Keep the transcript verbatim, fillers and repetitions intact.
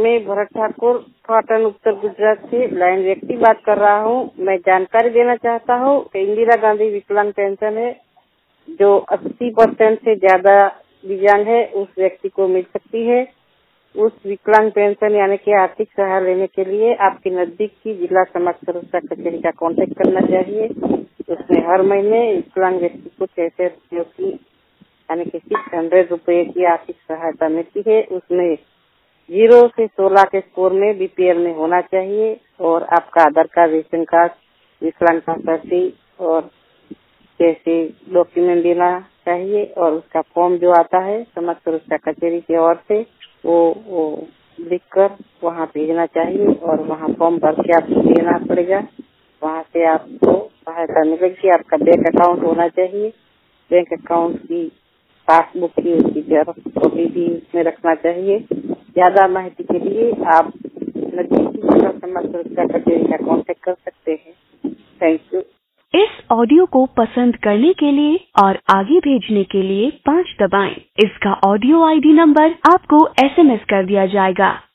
मैं भरत ठाकुर पाटन उत्तर गुजरात से लाइन व्यक्ति बात कर रहा हूँ। मैं जानकारी देना चाहता हूँ कि इंदिरा गांधी विकलांग पेंशन है जो अस्सी परसेंट से ज्यादा दिव्यांग है उस व्यक्ति को मिल सकती है। उस विकलांग पेंशन यानी कि आर्थिक सहायता लेने के लिए आपके नजदीक की जिला समाज सुरक्षा कचेरी का कांटेक्ट करना चाहिए। उसमें हर महीने विकलांग व्यक्ति को छह सौ रुपयों की यानी कि सिक्स हंड्रेड रुपए की आर्थिक सहायता मिलती है। उसमें जीरो से सोलह के स्कोर में बीपीएल में होना चाहिए और आपका आधार कार्ड, रेशन कार्ड, विकलांगता पर्ची और जैसे डॉक्यूमेंट देना चाहिए और उसका फॉर्म जो आता है समाज सुरक्षा कचेरी की ओर से वो वो लिखकर वहाँ भेजना चाहिए और वहाँ फॉर्म भर के आपको देना पड़ेगा। वहाँ से आपको सहायता मिलेगी। आपका बैंक अकाउंट होना चाहिए। बैंक अकाउंट की पासबुक की उसकी जेरॉक्स कॉपी भी उसमें रखना चाहिए। ज्यादा माहिती के लिए आप नजदीकी जिला समाज सुरक्षा कचेरी का कांटेक्ट कर सकते हैं। Thank you. इस ऑडियो को पसंद करने के लिए और आगे भेजने के लिए पाँच दबाएं। इसका ऑडियो आईडी नंबर आपको एसएमएस कर दिया जाएगा।